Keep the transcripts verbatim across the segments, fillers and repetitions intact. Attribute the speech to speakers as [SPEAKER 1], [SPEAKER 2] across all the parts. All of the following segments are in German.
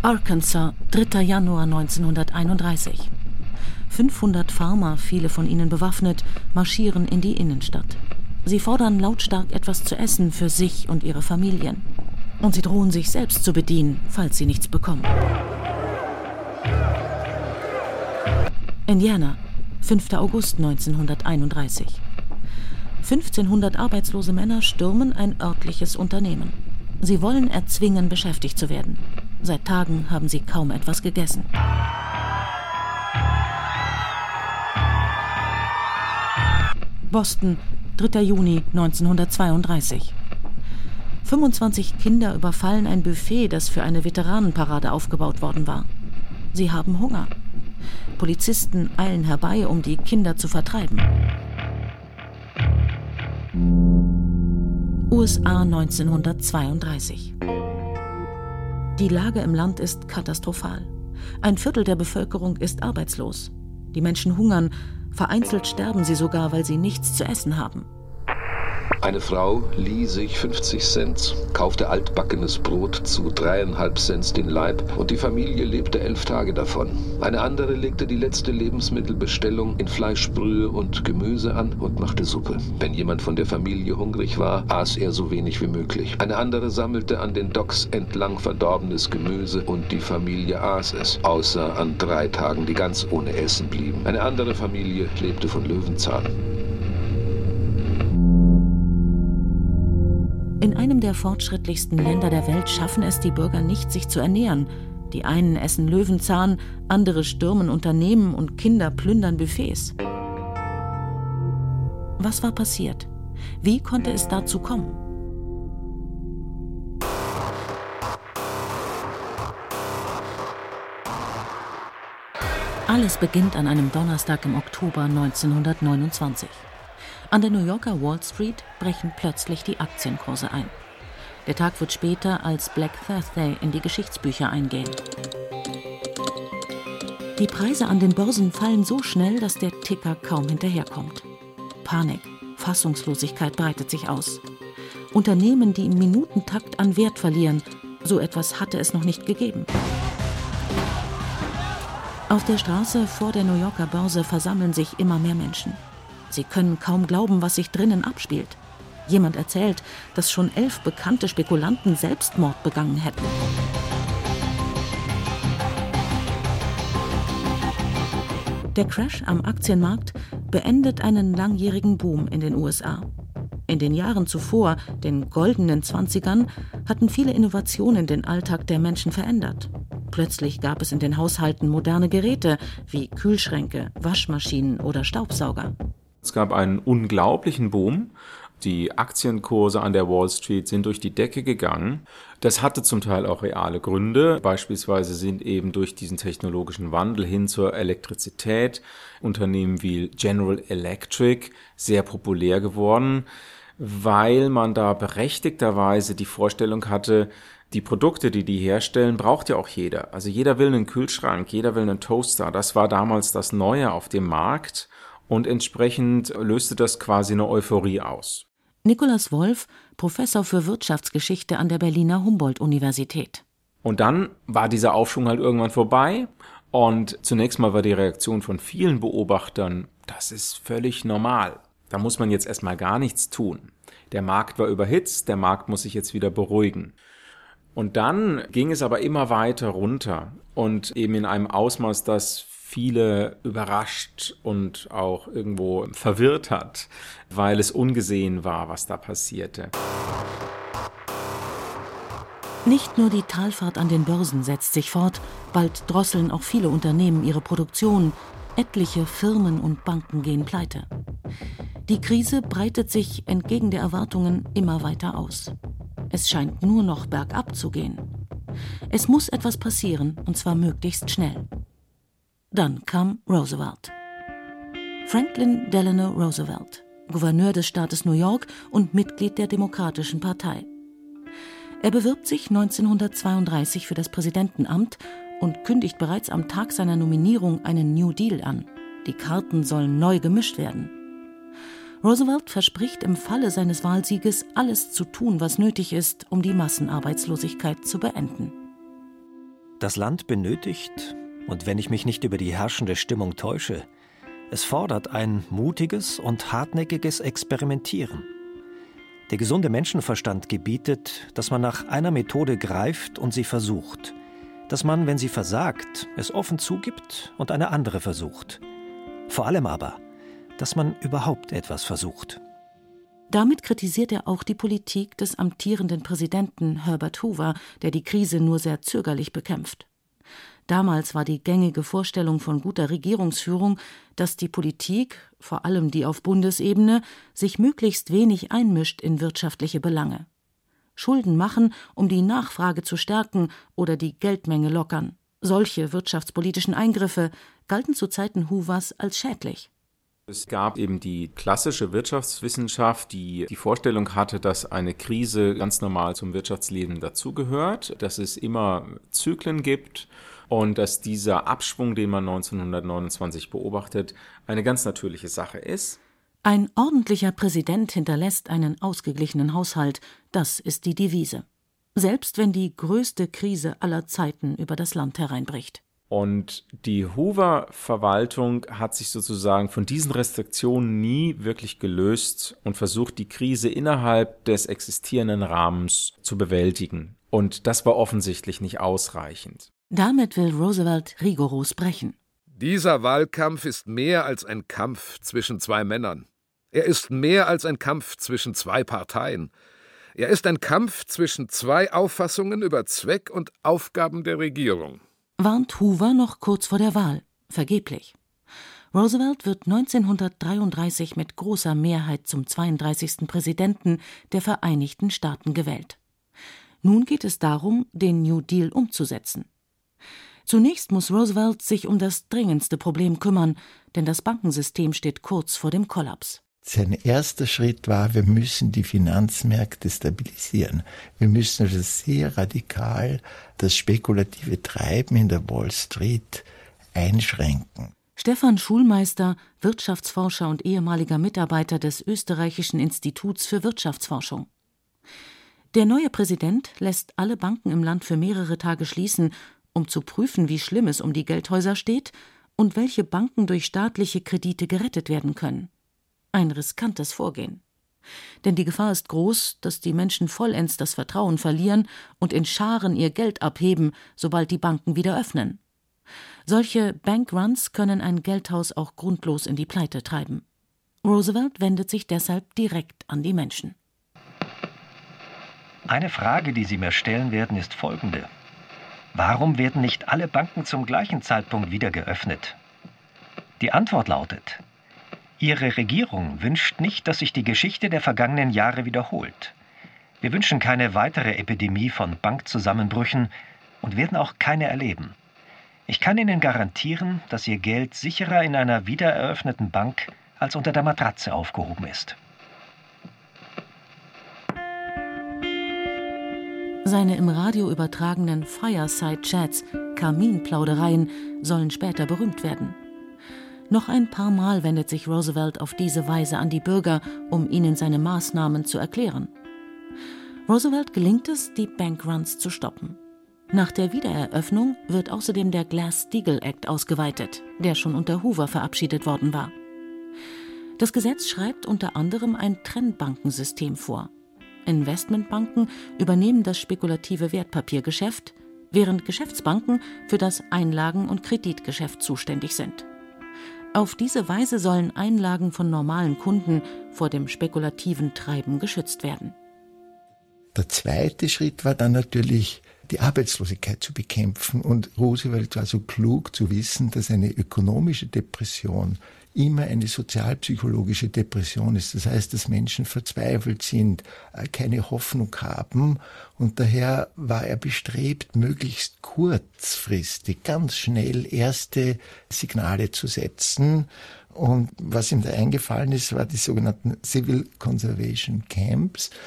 [SPEAKER 1] Arkansas, dritter Januar neunzehnhunderteinunddreißig. fünfhundert Farmer, viele von ihnen bewaffnet, marschieren in die Innenstadt. Sie fordern lautstark etwas zu essen für sich und ihre Familien. Und sie drohen sich selbst zu bedienen, falls sie nichts bekommen. Indiana, fünfter August neunzehnhunderteinunddreißig. fünfzehnhundert arbeitslose Männer stürmen ein örtliches Unternehmen. Sie wollen erzwingen, beschäftigt zu werden. Seit Tagen haben sie kaum etwas gegessen. Boston, dritter Juni neunzehnhundertzweiunddreißig. fünfundzwanzig Kinder überfallen ein Buffet, das für eine Veteranenparade aufgebaut worden war. Sie haben Hunger. Polizisten eilen herbei, um die Kinder zu vertreiben. U S A neunzehnhundertzweiunddreißig. Die Lage im Land ist katastrophal. Ein Viertel der Bevölkerung ist arbeitslos. Die Menschen hungern, vereinzelt sterben sie sogar, weil sie nichts zu essen haben.
[SPEAKER 2] Eine Frau lieh sich fünfzig Cent, kaufte altbackenes Brot zu dreieinhalb Cent den Laib und die Familie lebte elf Tage davon. Eine andere legte die letzte Lebensmittelbestellung in Fleischbrühe und Gemüse an und machte Suppe. Wenn jemand von der Familie hungrig war, aß er so wenig wie möglich. Eine andere sammelte an den Docks entlang verdorbenes Gemüse und die Familie aß es, außer an drei Tagen, die ganz ohne Essen blieben. Eine andere Familie lebte von Löwenzahn.
[SPEAKER 1] In einem der fortschrittlichsten Länder der Welt schaffen es die Bürger nicht, sich zu ernähren. Die einen essen Löwenzahn, andere stürmen Unternehmen und Kinder plündern Buffets. Was war passiert? Wie konnte es dazu kommen? Alles beginnt an einem Donnerstag im Oktober neunzehnhundertneunundzwanzig. An der New Yorker Wall Street brechen plötzlich die Aktienkurse ein. Der Tag wird später als Black Thursday in die Geschichtsbücher eingehen. Die Preise an den Börsen fallen so schnell, dass der Ticker kaum hinterherkommt. Panik, Fassungslosigkeit breitet sich aus. Unternehmen, die im Minutentakt an Wert verlieren, so etwas hatte es noch nicht gegeben. Auf der Straße vor der New Yorker Börse versammeln sich immer mehr Menschen. Sie können kaum glauben, was sich drinnen abspielt. Jemand erzählt, dass schon elf bekannte Spekulanten Selbstmord begangen hätten. Der Crash am Aktienmarkt beendet einen langjährigen Boom in den U S A. In den Jahren zuvor, den goldenen Zwanzigern, hatten viele Innovationen den Alltag der Menschen verändert. Plötzlich gab es in den Haushalten moderne Geräte wie Kühlschränke, Waschmaschinen oder Staubsauger.
[SPEAKER 3] Es gab einen unglaublichen Boom. Die Aktienkurse an der Wall Street sind durch die Decke gegangen. Das hatte zum Teil auch reale Gründe. Beispielsweise sind eben durch diesen technologischen Wandel hin zur Elektrizität Unternehmen wie General Electric sehr populär geworden, weil man da berechtigterweise die Vorstellung hatte, die Produkte, die die herstellen, braucht ja auch jeder. Also jeder will einen Kühlschrank, jeder will einen Toaster. Das war damals das Neue auf dem Markt. Und entsprechend löste das quasi eine Euphorie aus.
[SPEAKER 1] Nikolaus Wolf, Professor für Wirtschaftsgeschichte an der Berliner Humboldt-Universität.
[SPEAKER 3] Und dann war dieser Aufschwung halt irgendwann vorbei. Und zunächst mal war die Reaktion von vielen Beobachtern, das ist völlig normal. Da muss man jetzt erstmal gar nichts tun. Der Markt war überhitzt, der Markt muss sich jetzt wieder beruhigen. Und dann ging es aber immer weiter runter und eben in einem Ausmaß, das viele überrascht und auch irgendwo verwirrt hat, weil es ungesehen war, was da passierte.
[SPEAKER 1] Nicht nur die Talfahrt an den Börsen setzt sich fort, bald drosseln auch viele Unternehmen ihre Produktion. Etliche Firmen und Banken gehen pleite. Die Krise breitet sich entgegen der Erwartungen immer weiter aus. Es scheint nur noch bergab zu gehen. Es muss etwas passieren, und zwar möglichst schnell. Dann kam Roosevelt. Franklin Delano Roosevelt, Gouverneur des Staates New York und Mitglied der Demokratischen Partei. Er bewirbt sich neunzehnhundertzweiunddreißig für das Präsidentenamt und kündigt bereits am Tag seiner Nominierung einen New Deal an. Die Karten sollen neu gemischt werden. Roosevelt verspricht im Falle seines Wahlsieges, alles zu tun, was nötig ist, um die Massenarbeitslosigkeit zu beenden.
[SPEAKER 4] Das Land benötigt, und wenn ich mich nicht über die herrschende Stimmung täusche, es fordert ein mutiges und hartnäckiges Experimentieren. Der gesunde Menschenverstand gebietet, dass man nach einer Methode greift und sie versucht, dass man, wenn sie versagt, es offen zugibt und eine andere versucht. Vor allem aber, dass man überhaupt etwas versucht.
[SPEAKER 1] Damit kritisiert er auch die Politik des amtierenden Präsidenten Herbert Hoover, der die Krise nur sehr zögerlich bekämpft. Damals war die gängige Vorstellung von guter Regierungsführung, dass die Politik, vor allem die auf Bundesebene, sich möglichst wenig einmischt in wirtschaftliche Belange. Schulden machen, um die Nachfrage zu stärken oder die Geldmenge lockern. Solche wirtschaftspolitischen Eingriffe galten zu Zeiten Hoovers als schädlich.
[SPEAKER 3] Es gab eben die klassische Wirtschaftswissenschaft, die die Vorstellung hatte, dass eine Krise ganz normal zum Wirtschaftsleben dazugehört, dass es immer Zyklen gibt und dass dieser Abschwung, den man neunzehnhundertneunundzwanzig beobachtet, eine ganz natürliche Sache ist.
[SPEAKER 1] Ein ordentlicher Präsident hinterlässt einen ausgeglichenen Haushalt, das ist die Devise. Selbst wenn die größte Krise aller Zeiten über das Land hereinbricht.
[SPEAKER 3] Und die Hoover-Verwaltung hat sich sozusagen von diesen Restriktionen nie wirklich gelöst und versucht, die Krise innerhalb des existierenden Rahmens zu bewältigen. Und das war offensichtlich nicht ausreichend.
[SPEAKER 1] Damit will Roosevelt rigoros brechen.
[SPEAKER 2] Dieser Wahlkampf ist mehr als ein Kampf zwischen zwei Männern. Er ist mehr als ein Kampf zwischen zwei Parteien. Er ist ein Kampf zwischen zwei Auffassungen über Zweck und Aufgaben der Regierung.
[SPEAKER 1] Warnt Hoover noch kurz vor der Wahl, vergeblich. Roosevelt wird neunzehnhundertdreiunddreißig mit großer Mehrheit zum zweiunddreißigsten Präsidenten der Vereinigten Staaten gewählt. Nun geht es darum, den New Deal umzusetzen. Zunächst muss Roosevelt sich um das dringendste Problem kümmern, denn das Bankensystem steht kurz vor dem Kollaps.
[SPEAKER 5] Sein erster Schritt war, wir müssen die Finanzmärkte stabilisieren. Wir müssen also sehr radikal das spekulative Treiben in der Wall Street einschränken.
[SPEAKER 1] Stefan Schulmeister, Wirtschaftsforscher und ehemaliger Mitarbeiter des Österreichischen Instituts für Wirtschaftsforschung. Der neue Präsident lässt alle Banken im Land für mehrere Tage schließen, um zu prüfen, wie schlimm es um die Geldhäuser steht und welche Banken durch staatliche Kredite gerettet werden können. Ein riskantes Vorgehen. Denn die Gefahr ist groß, dass die Menschen vollends das Vertrauen verlieren und in Scharen ihr Geld abheben, sobald die Banken wieder öffnen. Solche Bankruns können ein Geldhaus auch grundlos in die Pleite treiben. Roosevelt wendet sich deshalb direkt an die Menschen.
[SPEAKER 4] Eine Frage, die Sie mir stellen werden, ist folgende. Warum werden nicht alle Banken zum gleichen Zeitpunkt wieder geöffnet? Die Antwort lautet: Ihre Regierung wünscht nicht, dass sich die Geschichte der vergangenen Jahre wiederholt. Wir wünschen keine weitere Epidemie von Bankzusammenbrüchen und werden auch keine erleben. Ich kann Ihnen garantieren, dass Ihr Geld sicherer in einer wiedereröffneten Bank als unter der Matratze aufgehoben ist.
[SPEAKER 1] Seine im Radio übertragenen Fireside-Chats, Kaminplaudereien, sollen später berühmt werden. Noch ein paar Mal wendet sich Roosevelt auf diese Weise an die Bürger, um ihnen seine Maßnahmen zu erklären. Roosevelt gelingt es, die Bankruns zu stoppen. Nach der Wiedereröffnung wird außerdem der Glass-Steagall Act ausgeweitet, der schon unter Hoover verabschiedet worden war. Das Gesetz schreibt unter anderem ein Trennbankensystem vor. Investmentbanken übernehmen das spekulative Wertpapiergeschäft, während Geschäftsbanken für das Einlagen- und Kreditgeschäft zuständig sind. Auf diese Weise sollen Einlagen von normalen Kunden vor dem spekulativen Treiben geschützt werden.
[SPEAKER 5] Der zweite Schritt war dann natürlich, die Arbeitslosigkeit zu bekämpfen. Und Roosevelt war so klug zu wissen, dass eine ökonomische Depression immer eine sozialpsychologische Depression ist. Das heißt, dass Menschen verzweifelt sind, keine Hoffnung haben. Und daher war er bestrebt, möglichst kurzfristig, ganz schnell erste Signale zu setzen. Und was ihm da eingefallen ist, war die sogenannten Civil Conservation Camps.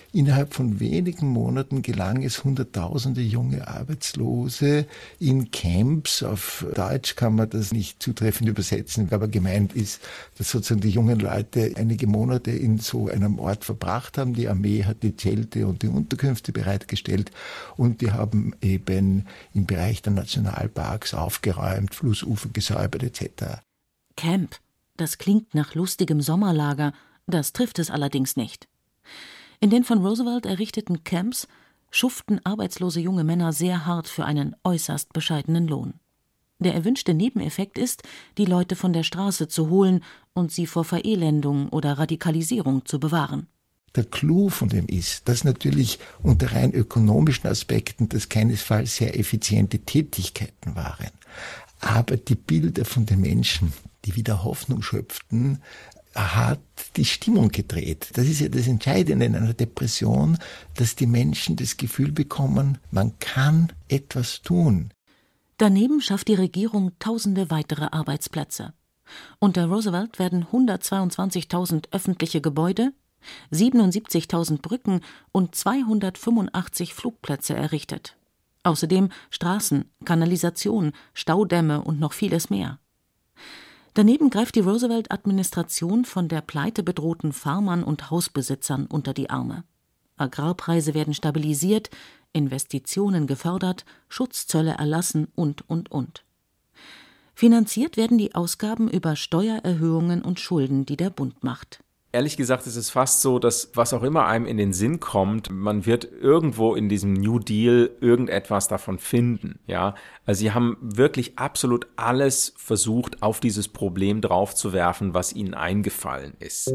[SPEAKER 5] Innerhalb von wenigen Monaten gelang es, hunderttausende junge Arbeitslose in Camps, auf Deutsch kann man das nicht zutreffend übersetzen, aber gemeint ist, dass sozusagen die jungen Leute einige Monate in so einem Ort verbracht haben. Die Armee hat die Zelte und die Unterkünfte bereitgestellt und die haben eben im Bereich der Nationalparks aufgeräumt, Flussufer gesäubert et cetera.
[SPEAKER 1] Camp, das klingt nach lustigem Sommerlager, das trifft es allerdings nicht. In den von Roosevelt errichteten Camps schuften arbeitslose junge Männer sehr hart für einen äußerst bescheidenen Lohn. Der erwünschte Nebeneffekt ist, die Leute von der Straße zu holen und sie vor Verelendung oder Radikalisierung zu bewahren.
[SPEAKER 5] Der Clou von dem ist, dass natürlich unter rein ökonomischen Aspekten das keinesfalls sehr effiziente Tätigkeiten waren. Aber die Bilder von den Menschen, die wieder Hoffnung schöpften, hat die Stimmung gedreht. Das ist ja das Entscheidende in einer Depression, dass die Menschen das Gefühl bekommen, man kann etwas tun.
[SPEAKER 1] Daneben schafft die Regierung tausende weitere Arbeitsplätze. Unter Roosevelt werden hundertzweiundzwanzigtausend öffentliche Gebäude, siebenundsiebzigtausend Brücken und zweihundertfünfundachtzig Flugplätze errichtet. Außerdem Straßen, Kanalisation, Staudämme und noch vieles mehr. Daneben greift die Roosevelt-Administration von der Pleite bedrohten Farmern und Hausbesitzern unter die Arme. Agrarpreise werden stabilisiert, Investitionen gefördert, Schutzzölle erlassen und, und, und. Finanziert werden die Ausgaben über Steuererhöhungen und Schulden, die der Bund macht.
[SPEAKER 3] Ehrlich gesagt ist es fast so, dass was auch immer einem in den Sinn kommt, man wird irgendwo in diesem New Deal irgendetwas davon finden. Ja, also sie haben wirklich absolut alles versucht, auf dieses Problem draufzuwerfen, was ihnen eingefallen ist.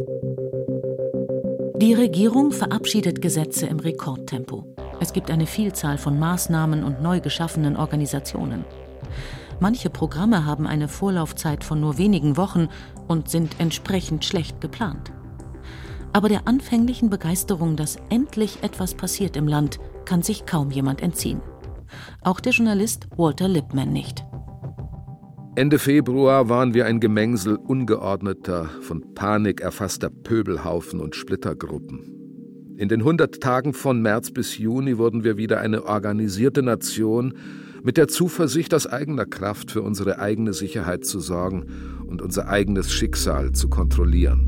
[SPEAKER 1] Die Regierung verabschiedet Gesetze im Rekordtempo. Es gibt eine Vielzahl von Maßnahmen und neu geschaffenen Organisationen. Manche Programme haben eine Vorlaufzeit von nur wenigen Wochen und sind entsprechend schlecht geplant. Aber der anfänglichen Begeisterung, dass endlich etwas passiert im Land, kann sich kaum jemand entziehen. Auch der Journalist Walter Lippmann nicht.
[SPEAKER 2] Ende Februar waren wir ein Gemengsel ungeordneter, von Panik erfasster Pöbelhaufen und Splittergruppen. In den hundert Tagen von März bis Juni wurden wir wieder eine organisierte Nation mit der Zuversicht, aus eigener Kraft für unsere eigene Sicherheit zu sorgen und unser eigenes Schicksal zu kontrollieren.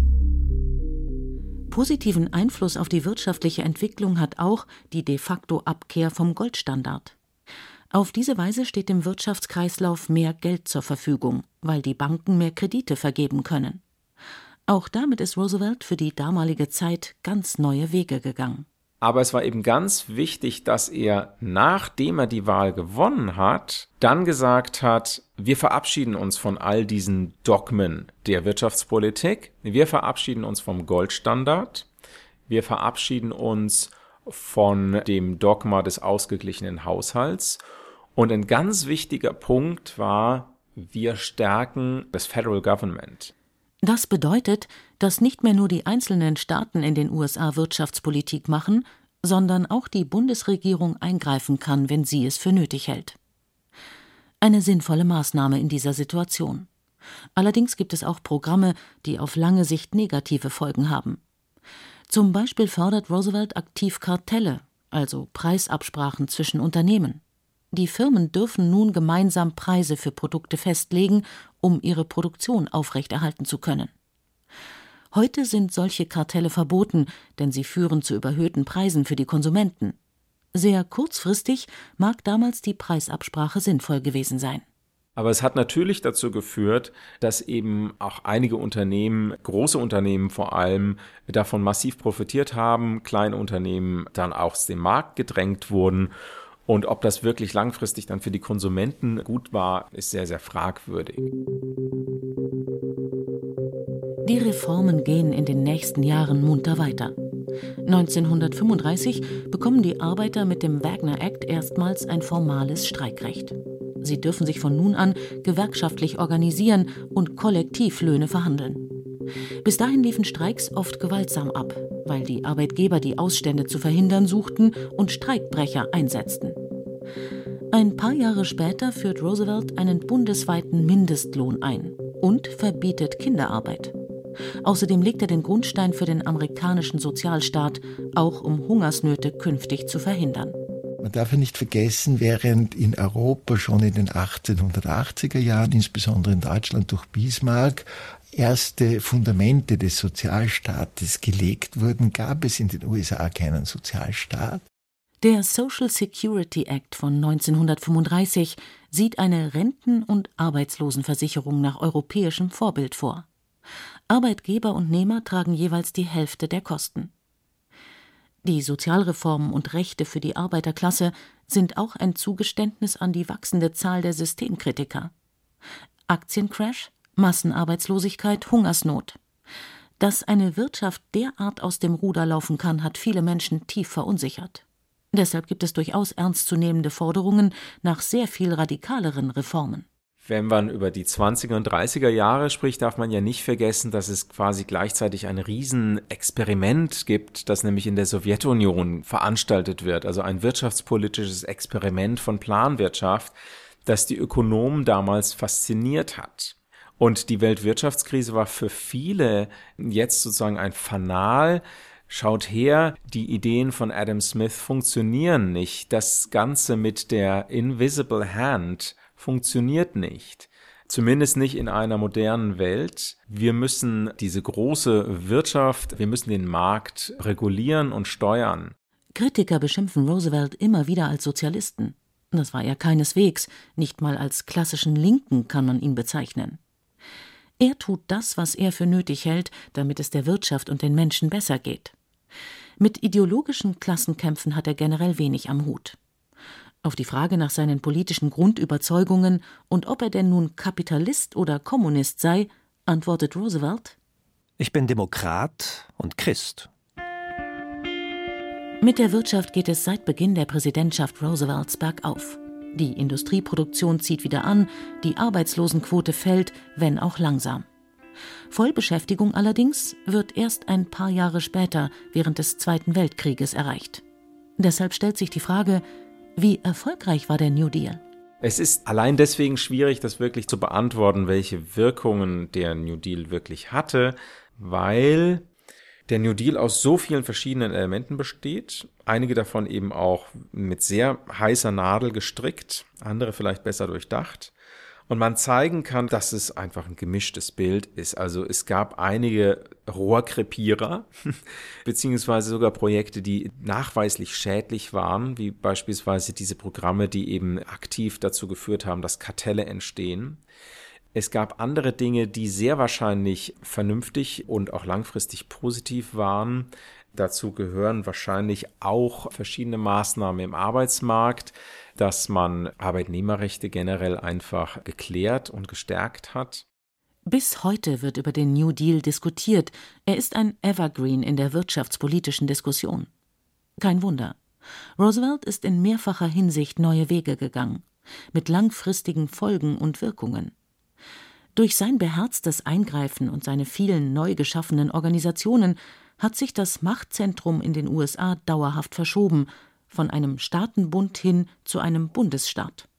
[SPEAKER 1] Positiven Einfluss auf die wirtschaftliche Entwicklung hat auch die de facto Abkehr vom Goldstandard. Auf diese Weise steht dem Wirtschaftskreislauf mehr Geld zur Verfügung, weil die Banken mehr Kredite vergeben können. Auch damit ist Roosevelt für die damalige Zeit ganz neue Wege gegangen.
[SPEAKER 3] Aber es war eben ganz wichtig, dass er, nachdem er die Wahl gewonnen hat, dann gesagt hat, wir verabschieden uns von all diesen Dogmen der Wirtschaftspolitik, wir verabschieden uns vom Goldstandard, wir verabschieden uns von dem Dogma des ausgeglichenen Haushalts. Und ein ganz wichtiger Punkt war, wir stärken das Federal Government.
[SPEAKER 1] Das bedeutet, dass nicht mehr nur die einzelnen Staaten in den U S A Wirtschaftspolitik machen, sondern auch die Bundesregierung eingreifen kann, wenn sie es für nötig hält. Eine sinnvolle Maßnahme in dieser Situation. Allerdings gibt es auch Programme, die auf lange Sicht negative Folgen haben. Zum Beispiel fördert Roosevelt aktiv Kartelle, also Preisabsprachen zwischen Unternehmen. Die Firmen dürfen nun gemeinsam Preise für Produkte festlegen, um ihre Produktion aufrechterhalten zu können. Heute sind solche Kartelle verboten, denn sie führen zu überhöhten Preisen für die Konsumenten. Sehr kurzfristig mag damals die Preisabsprache sinnvoll gewesen sein.
[SPEAKER 3] Aber es hat natürlich dazu geführt, dass eben auch einige Unternehmen, große Unternehmen vor allem, davon massiv profitiert haben, kleine Unternehmen dann auch aus dem Markt gedrängt wurden. Und ob das wirklich langfristig dann für die Konsumenten gut war, ist sehr, sehr fragwürdig.
[SPEAKER 1] Die Reformen gehen in den nächsten Jahren munter weiter. neunzehnhundertfünfunddreißig bekommen die Arbeiter mit dem Wagner Act erstmals ein formales Streikrecht. Sie dürfen sich von nun an gewerkschaftlich organisieren und Kollektivlöhne verhandeln. Bis dahin liefen Streiks oft gewaltsam ab, weil die Arbeitgeber die Ausstände zu verhindern suchten und Streikbrecher einsetzten. Ein paar Jahre später führt Roosevelt einen bundesweiten Mindestlohn ein und verbietet Kinderarbeit. Außerdem legt er den Grundstein für den amerikanischen Sozialstaat, auch um Hungersnöte künftig zu verhindern.
[SPEAKER 5] Man darf ja nicht vergessen, während in Europa schon in den achtzehnhundertachtziger Jahren, insbesondere in Deutschland durch Bismarck, erste Fundamente des Sozialstaates gelegt wurden, gab es in den U S A keinen Sozialstaat.
[SPEAKER 1] Der Social Security Act von neunzehnhundertfünfunddreißig sieht eine Renten- und Arbeitslosenversicherung nach europäischem Vorbild vor. Arbeitgeber und Nehmer tragen jeweils die Hälfte der Kosten. Die Sozialreformen und Rechte für die Arbeiterklasse sind auch ein Zugeständnis an die wachsende Zahl der Systemkritiker. Aktiencrash, Massenarbeitslosigkeit, Hungersnot. Dass eine Wirtschaft derart aus dem Ruder laufen kann, hat viele Menschen tief verunsichert. Deshalb gibt es durchaus ernstzunehmende Forderungen nach sehr viel radikaleren Reformen.
[SPEAKER 3] Wenn man über die zwanziger und dreißiger Jahre spricht, darf man ja nicht vergessen, dass es quasi gleichzeitig ein Riesenexperiment gibt, das nämlich in der Sowjetunion veranstaltet wird. Also ein wirtschaftspolitisches Experiment von Planwirtschaft, das die Ökonomen damals fasziniert hat. Und die Weltwirtschaftskrise war für viele jetzt sozusagen ein Fanal. Schaut her, die Ideen von Adam Smith funktionieren nicht. Das Ganze mit der Invisible Hand funktioniert nicht. Zumindest nicht in einer modernen Welt. Wir müssen diese große Wirtschaft, wir müssen den Markt regulieren und steuern.
[SPEAKER 1] Kritiker beschimpfen Roosevelt immer wieder als Sozialisten. Das war er keineswegs, nicht mal als klassischen Linken kann man ihn bezeichnen. Er tut das, was er für nötig hält, damit es der Wirtschaft und den Menschen besser geht. Mit ideologischen Klassenkämpfen hat er generell wenig am Hut. Auf die Frage nach seinen politischen Grundüberzeugungen und ob er denn nun Kapitalist oder Kommunist sei, antwortet Roosevelt:
[SPEAKER 4] Ich bin Demokrat und Christ.
[SPEAKER 1] Mit der Wirtschaft geht es seit Beginn der Präsidentschaft Roosevelts bergauf. Die Industrieproduktion zieht wieder an, die Arbeitslosenquote fällt, wenn auch langsam. Vollbeschäftigung allerdings wird erst ein paar Jahre später, während des Zweiten Weltkrieges, erreicht. Deshalb stellt sich die Frage: Wie erfolgreich war der New Deal?
[SPEAKER 3] Es ist allein deswegen schwierig, das wirklich zu beantworten, welche Wirkungen der New Deal wirklich hatte, weil der New Deal aus so vielen verschiedenen Elementen besteht, einige davon eben auch mit sehr heißer Nadel gestrickt, andere vielleicht besser durchdacht. Und man zeigen kann, dass es einfach ein gemischtes Bild ist. Also es gab einige Rohrkrepierer, beziehungsweise sogar Projekte, die nachweislich schädlich waren, wie beispielsweise diese Programme, die eben aktiv dazu geführt haben, dass Kartelle entstehen. Es gab andere Dinge, die sehr wahrscheinlich vernünftig und auch langfristig positiv waren. Dazu gehören wahrscheinlich auch verschiedene Maßnahmen im Arbeitsmarkt, dass man Arbeitnehmerrechte generell einfach geklärt und gestärkt hat.
[SPEAKER 1] Bis heute wird über den New Deal diskutiert. Er ist ein Evergreen in der wirtschaftspolitischen Diskussion. Kein Wunder. Roosevelt ist in mehrfacher Hinsicht neue Wege gegangen, mit langfristigen Folgen und Wirkungen. Durch sein beherztes Eingreifen und seine vielen neu geschaffenen Organisationen hat sich das Machtzentrum in den U S A dauerhaft verschoben, von einem Staatenbund hin zu einem Bundesstaat.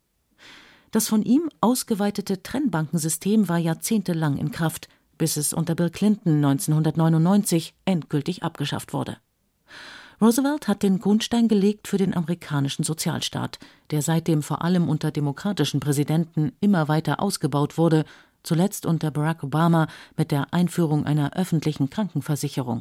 [SPEAKER 1] Das von ihm ausgeweitete Trennbankensystem war jahrzehntelang in Kraft, bis es unter Bill Clinton neunzehnhundertneunundneunzig endgültig abgeschafft wurde. Roosevelt hat den Grundstein gelegt für den amerikanischen Sozialstaat, der seitdem vor allem unter demokratischen Präsidenten immer weiter ausgebaut wurde, zuletzt unter Barack Obama mit der Einführung einer öffentlichen Krankenversicherung.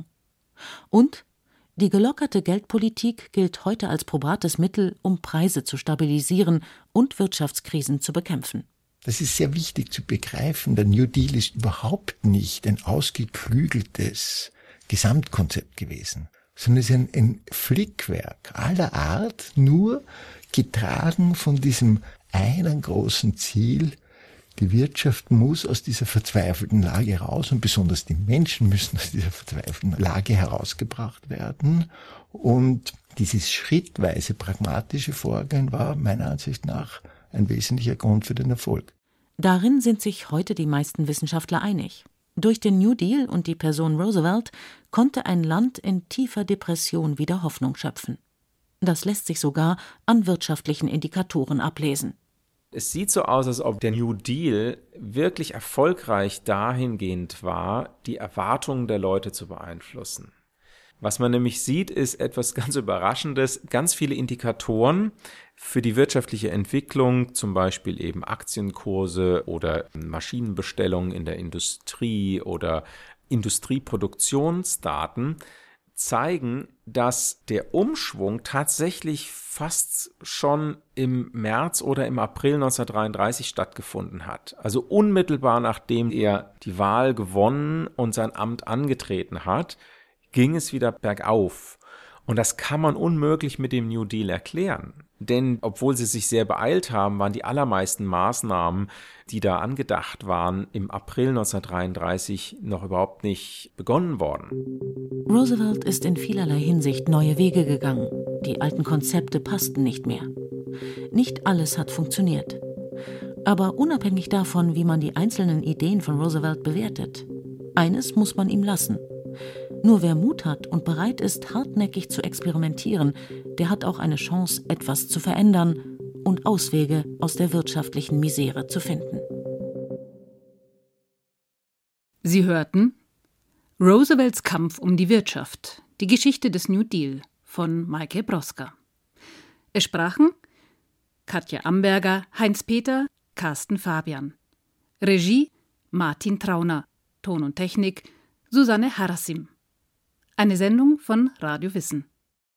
[SPEAKER 1] Und die gelockerte Geldpolitik gilt heute als probates Mittel, um Preise zu stabilisieren und Wirtschaftskrisen zu bekämpfen.
[SPEAKER 5] Das ist sehr wichtig zu begreifen. Der New Deal ist überhaupt nicht ein ausgeklügeltes Gesamtkonzept gewesen, sondern es ist ein, ein Flickwerk aller Art, nur getragen von diesem einen großen Ziel: Die Wirtschaft muss aus dieser verzweifelten Lage raus und besonders die Menschen müssen aus dieser verzweifelten Lage herausgebracht werden. Und dieses schrittweise pragmatische Vorgehen war meiner Ansicht nach ein wesentlicher Grund für den Erfolg.
[SPEAKER 1] Darin sind sich heute die meisten Wissenschaftler einig. Durch den New Deal und die Person Roosevelt konnte ein Land in tiefer Depression wieder Hoffnung schöpfen. Das lässt sich sogar an wirtschaftlichen Indikatoren ablesen.
[SPEAKER 3] Es sieht so aus, als ob der New Deal wirklich erfolgreich dahingehend war, die Erwartungen der Leute zu beeinflussen. Was man nämlich sieht, ist etwas ganz Überraschendes. Ganz viele Indikatoren für die wirtschaftliche Entwicklung, zum Beispiel eben Aktienkurse oder Maschinenbestellungen in der Industrie oder Industrieproduktionsdaten, zeigen, dass der Umschwung tatsächlich fast schon im März oder im April neunzehnhundertdreiunddreißig stattgefunden hat. Also unmittelbar nachdem er die Wahl gewonnen und sein Amt angetreten hat, ging es wieder bergauf. Und das kann man unmöglich mit dem New Deal erklären. Denn obwohl sie sich sehr beeilt haben, waren die allermeisten Maßnahmen, die da angedacht waren, im April neunzehnhundertdreiunddreißig noch überhaupt nicht begonnen worden.
[SPEAKER 1] Roosevelt ist in vielerlei Hinsicht neue Wege gegangen. Die alten Konzepte passten nicht mehr. Nicht alles hat funktioniert. Aber unabhängig davon, wie man die einzelnen Ideen von Roosevelt bewertet, eines muss man ihm lassen. Nur wer Mut hat und bereit ist, hartnäckig zu experimentieren, der hat auch eine Chance, etwas zu verändern und Auswege aus der wirtschaftlichen Misere zu finden.
[SPEAKER 6] Sie hörten Roosevelts Kampf um die Wirtschaft, die Geschichte des New Deal von Maike Broska. Es sprachen Katja Amberger, Heinz Peter, Carsten Fabian. Regie Martin Trauner. Ton und Technik Susanne Harasim. Eine Sendung von Radio Wissen.